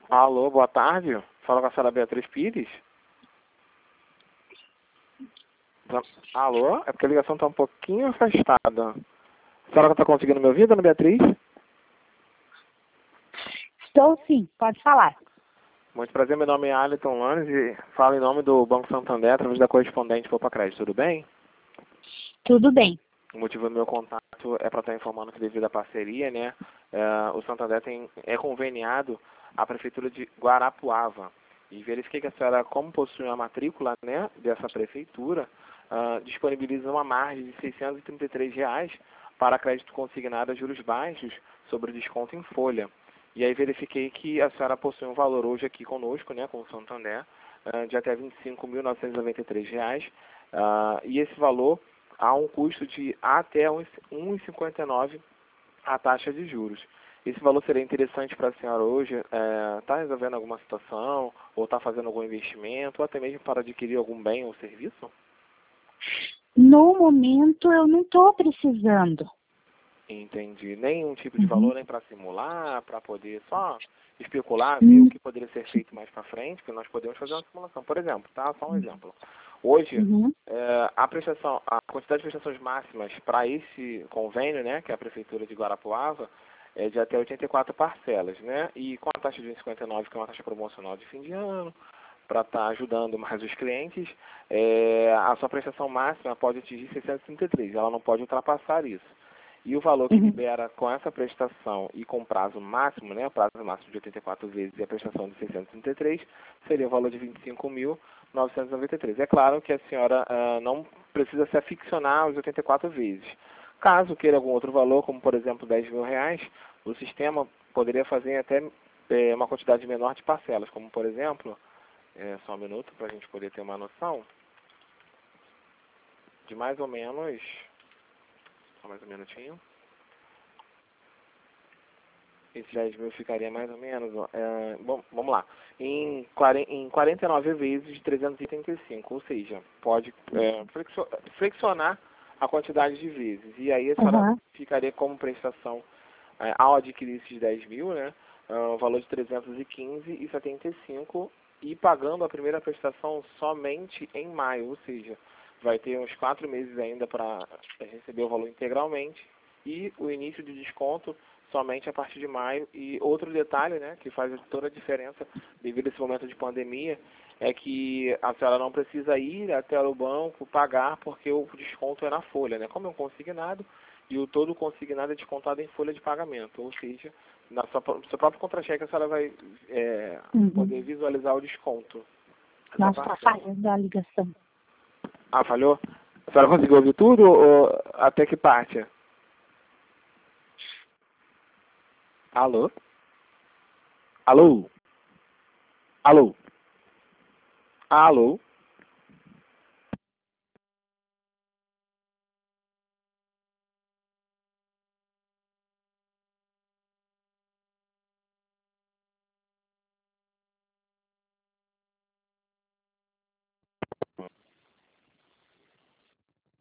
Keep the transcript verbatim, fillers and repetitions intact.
Alô, boa tarde. Fala com a senhora Beatriz Pires. Alô? É porque a ligação está um pouquinho afastada. A senhora está conseguindo me ouvir, dona Beatriz? Estou sim, pode falar. Muito prazer, meu nome é Aliton Lanes e falo em nome do Banco Santander através da correspondente Poupa Crédito, tudo bem? Tudo bem. O motivo do meu contato é para estar informando que devido à parceria, né, uh, o Santander tem, é conveniado à Prefeitura de Guarapuava. E verifiquei que a senhora, como possui uma matrícula, né, dessa prefeitura, uh, disponibiliza uma margem de seiscentos e trinta e três reais para crédito consignado a juros baixos sobre desconto em folha. E aí verifiquei que a senhora possui um valor hoje aqui conosco, né, com o Santander, uh, de até vinte e cinco mil novecentos e noventa e três reais. Uh, e esse valor há um custo de até um vírgula cinquenta e nove a taxa de juros. Esse valor seria interessante para a senhora hoje? Está é, resolvendo alguma situação, ou está fazendo algum investimento, ou até mesmo para adquirir algum bem ou serviço? No momento eu não estou precisando. Entendi. Nenhum tipo de valor, Uhum. nem para simular, para poder só especular, ver Uhum. o que poderia ser feito mais para frente, porque nós podemos fazer uma simulação. Por exemplo, tá? Só um exemplo. Hoje, Uhum. é, a prestação, a quantidade de prestações máximas para esse convênio, né, que é a Prefeitura de Guarapuava, é de até oitenta e quatro parcelas, né? E com a taxa de cinquenta e nove, que é uma taxa promocional de fim de ano, para estar ajudando mais os clientes, é, a sua prestação máxima pode atingir seiscentos e trinta e três, ela não pode ultrapassar isso. E o valor que Uhum. libera com essa prestação e com prazo máximo, né, prazo máximo de oitenta e quatro vezes e a prestação de seiscentos e trinta e três, seria o valor de vinte e cinco mil novecentos e noventa e três. É claro que a senhora uh, não precisa se aficionar aos oitenta e quatro vezes. Caso queira algum outro valor, como por exemplo dez mil reais, o sistema poderia fazer até é, uma quantidade menor de parcelas, como por exemplo, é, só um minuto para a gente poder ter uma noção, de mais ou menos, só mais um minutinho. Esses dez mil ficaria mais ou menos, ó, é, bom, vamos lá, em, em quarenta e nove vezes de trezentos e oitenta e cinco, ou seja, pode é, flexionar a quantidade de vezes. E aí a senhora Uhum. ficaria como prestação, é, ao adquirir esses dez mil, né, é, o valor de trezentos e quinze reais e setenta e cinco e pagando a primeira prestação somente em maio, ou seja, vai ter uns quatro meses ainda para receber o valor integralmente e o início de desconto somente a partir de maio. E outro detalhe, né, que faz toda a diferença devido a esse momento de pandemia, é que a senhora não precisa ir até o banco pagar, porque o desconto é na folha, né? Como é um consignado, e o todo consignado é descontado em folha de pagamento, ou seja, na sua, no seu próprio contra-cheque a senhora vai é, Uhum. poder visualizar o desconto. Nossa, está falhando a ligação. Ah, falhou? A senhora conseguiu ouvir tudo ou até que parte? Alô? Alô? Alô? Alô?